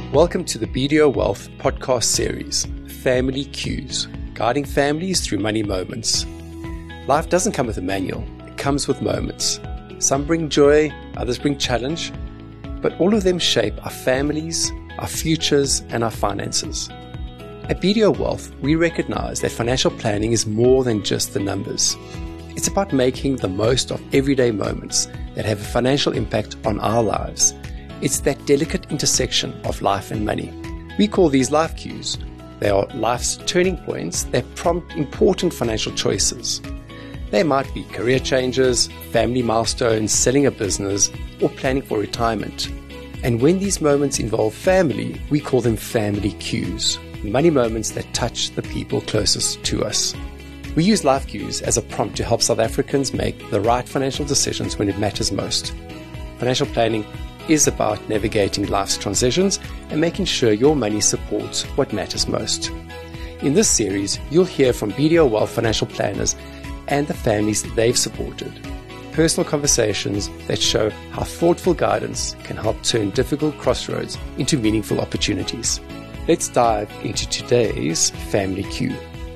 Welcome to the BDO Wealth podcast series, Family Cues, guiding families through money moments. Life doesn't come with a manual, it comes with moments. Some bring joy, others bring challenge, but all of them shape our families, our futures, and our finances. At BDO Wealth, we recognize that financial planning is more than just the numbers. It's about making the most of everyday moments that have a financial impact on our lives. It's that delicate intersection of life and money. We call these life cues. They are life's turning points that prompt important financial choices. They might be career changes, family milestones, selling a business, or planning for retirement. And when these moments involve family, we call them family cues, money moments that touch the people closest to us. We use life cues as a prompt to help South Africans make the right financial decisions when it matters most. Financial planning is about navigating life's transitions and making sure your money supports what matters most. In this series, you'll hear from BDO Wealth financial planners and the families they've supported. Personal conversations that show how thoughtful guidance can help turn difficult crossroads into meaningful opportunities. Let's dive into today's Family Cue.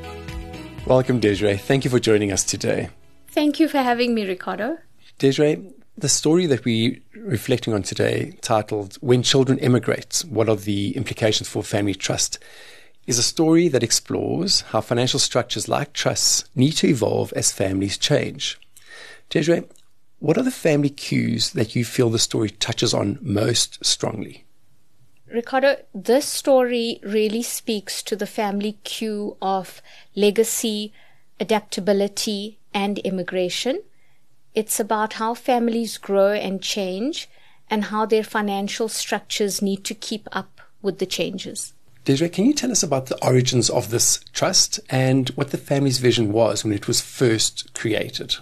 Welcome, Desiree. Thank you for joining us today. Thank you for having me, Ricardo. Desiree, the story that we're reflecting on today, titled When Children Emigrate, What Are the Implications for Family Trust, is a story that explores how financial structures like trusts need to evolve as families change. Desiree, what are the family cues that you feel the story touches on most strongly? Ricardo, this story really speaks to the family cue of legacy, adaptability, and immigration. It's about how families grow and change and how their financial structures need to keep up with the changes. Desiree, can you tell us about the origins of this trust and what the family's vision was when it was first created?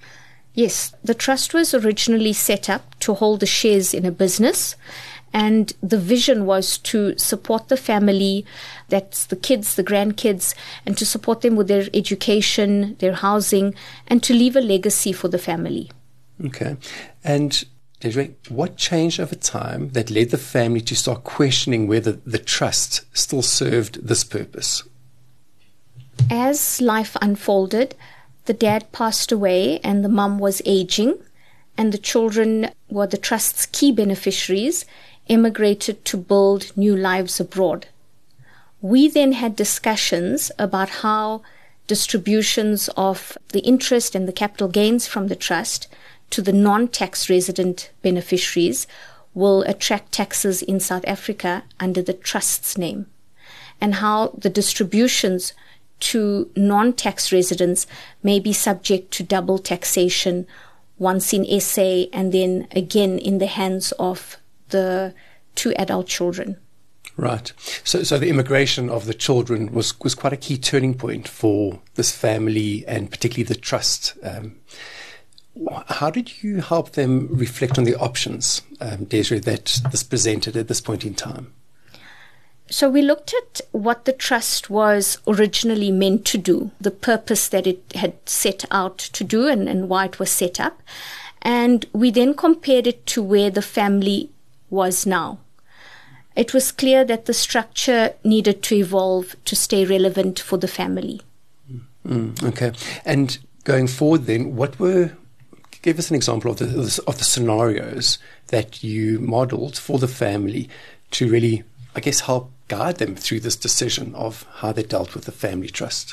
Yes, the trust was originally set up to hold the shares in a business, and the vision was to support the family, that's the kids, the grandkids, and to support them with their education, their housing, and to leave a legacy for the family. Okay. And Desiree, what changed over time that led the family to start questioning whether the trust still served this purpose? As life unfolded, the dad passed away and the mum was aging, and the children were the trust's key beneficiaries, emigrated to build new lives abroad. We then had discussions about how distributions of the interest and the capital gains from the trust to the non-tax resident beneficiaries will attract taxes in South Africa under the trust's name, and how the distributions to non-tax residents may be subject to double taxation, once in SA and then again in the hands of the two adult children. Right. So the immigration of the children was quite a key turning point for this family and particularly the trust. How did you help them reflect on the options, Desiree, that this presented at this point in time? So we looked at what the trust was originally meant to do, the purpose that it had set out to do and why it was set up. And we then compared it to where the family was now. It was clear that the structure needed to evolve to stay relevant for the family. Okay. And going forward then, give us an example of the scenarios that you modeled for the family to really, I guess, help guide them through this decision of how they dealt with the family trust.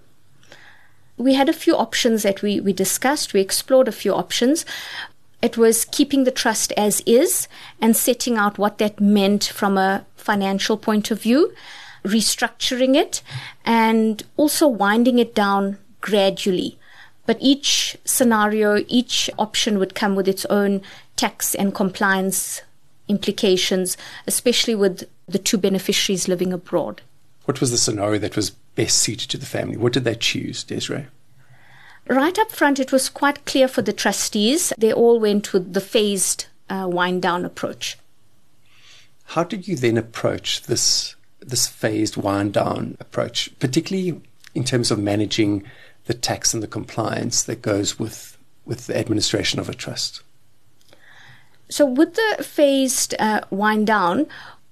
We had a few options that we discussed. We explored a few options. It was keeping the trust as is and setting out what that meant from a financial point of view, restructuring it, and also winding it down gradually. But each scenario, each option would come with its own tax and compliance implications, especially with the two beneficiaries living abroad. What was the scenario that was best suited to the family? What did they choose, Desiree? Right up front, it was quite clear for the trustees. They all went with the phased wind-down approach. How did you then approach this phased wind-down approach, particularly in terms of managing the tax and the compliance that goes with the administration of a trust? So with the phased wind-down,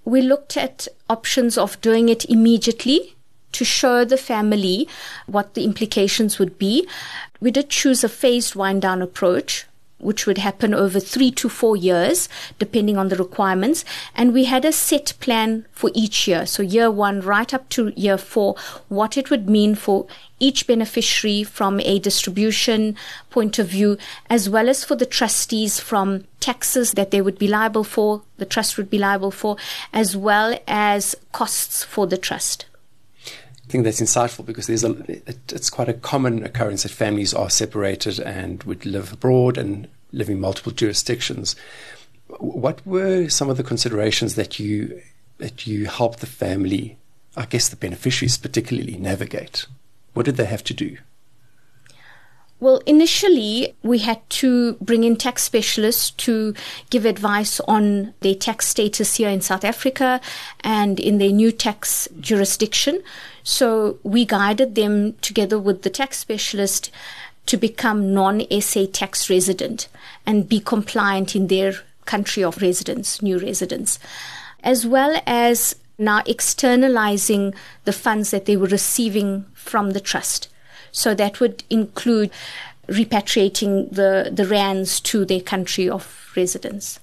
we looked at options of doing it immediately to show the family what the implications would be. We did choose a phased wind-down approach, which would happen over 3 to 4 years, depending on the requirements. And we had a set plan for each year. So year 1 right up to year 4, what it would mean for each beneficiary from a distribution point of view, as well as for the trustees from taxes that they would be liable for, the trust would be liable for, as well as costs for the trust. I think that's insightful because it's quite a common occurrence that families are separated and would live abroad and live in multiple jurisdictions. What were some of the considerations that you helped the family, I guess the beneficiaries particularly, navigate? What did they have to do? Well, initially, we had to bring in tax specialists to give advice on their tax status here in South Africa and in their new tax jurisdiction. So we guided them together with the tax specialist to become non-SA tax resident and be compliant in their country of residence, new residence, as well as now externalizing the funds that they were receiving from the trust. So that would include repatriating the rands to their country of residence.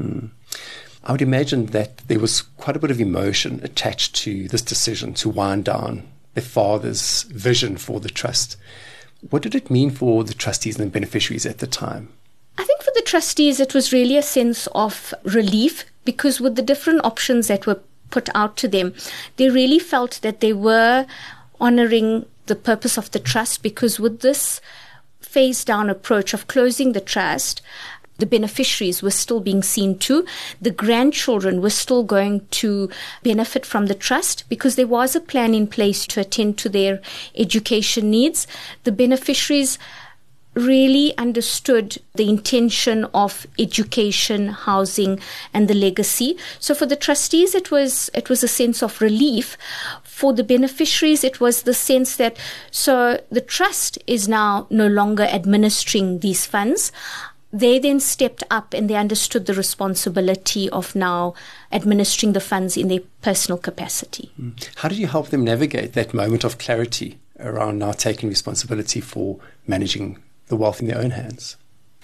I would imagine that there was quite a bit of emotion attached to this decision to wind down their father's vision for the trust. What did it mean for the trustees and the beneficiaries at the time? I think for the trustees, it was really a sense of relief because with the different options that were put out to them, they really felt that they were honoring the purpose of the trust, because with this phased down approach of closing the trust, the beneficiaries were still being seen to. The grandchildren were still going to benefit from the trust because there was a plan in place to attend to their education needs. The beneficiaries really understood the intention of education, housing, and the legacy. So for the trustees, it was a sense of relief. For the beneficiaries, it was the sense that so the trust is now no longer administering these funds. They then stepped up and they understood the responsibility of now administering the funds in their personal capacity. How did you help them navigate that moment of clarity around now taking responsibility for managing the wealth in their own hands?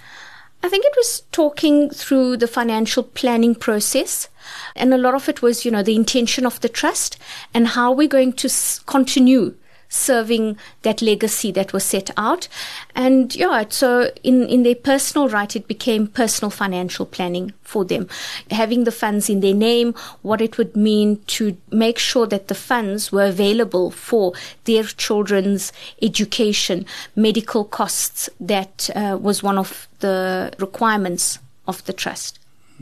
I think it was talking through the financial planning process, and a lot of it was, the intention of the trust and how we're going to continue serving that legacy that was set out. And so in their personal right, it became personal financial planning for them, having the funds in their name, what it would mean to make sure that the funds were available for their children's education, medical costs. That was one of the requirements of the trust.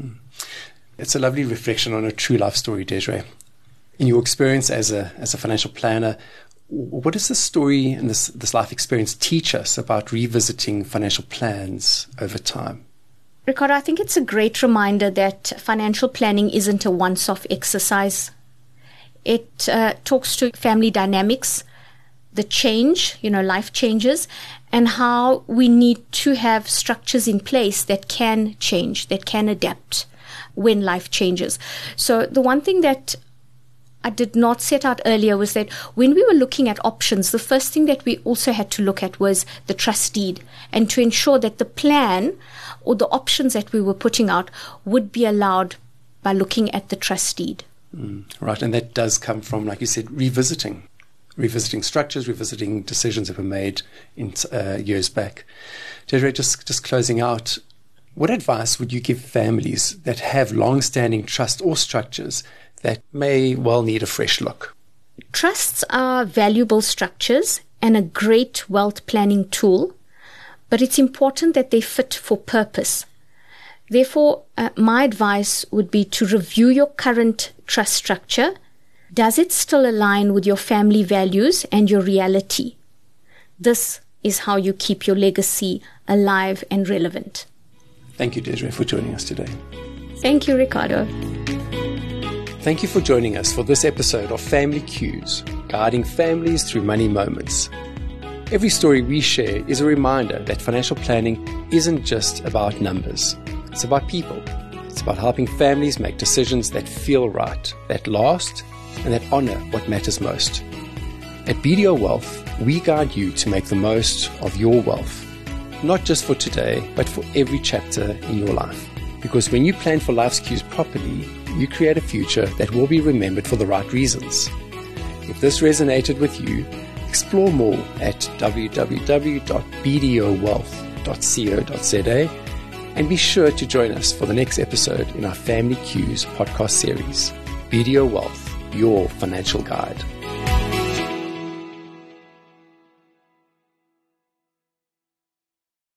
It's a lovely reflection on a true life story, Desiree. In your experience as a financial planner, what does this story and this life experience teach us about revisiting financial plans over time? Ricardo, I think it's a great reminder that financial planning isn't a once-off exercise. It talks to family dynamics, the change, life changes, and how we need to have structures in place that can change, that can adapt when life changes. So the one thing that I did not set out earlier was that when we were looking at options, the first thing that we also had to look at was the trust deed, and to ensure that the plan or the options that we were putting out would be allowed by looking at the trust deed. Right, and that does come from, like you said, revisiting structures, revisiting decisions that were made in years back. Desiree, just closing out, what advice would you give families that have long-standing trust or structures that may well need a fresh look? Trusts are valuable structures and a great wealth planning tool, but it's important that they fit for purpose. Therefore, my advice would be to review your current trust structure. Does it still align with your family values and your reality? This is how you keep your legacy alive and relevant. Thank you, Desiree, for joining us today. Thank you, Ricardo. Thank you for joining us for this episode of Family Cues, guiding families through money moments. Every story we share is a reminder that financial planning isn't just about numbers. It's about people. It's about helping families make decisions that feel right, that last, and that honor what matters most. At BDO Wealth, we guide you to make the most of your wealth, not just for today, but for every chapter in your life. Because when you plan for life's cues properly, you create a future that will be remembered for the right reasons. If this resonated with you, explore more at www.bdowealth.co.za and be sure to join us for the next episode in our Family Cues podcast series. BDO Wealth, your financial guide.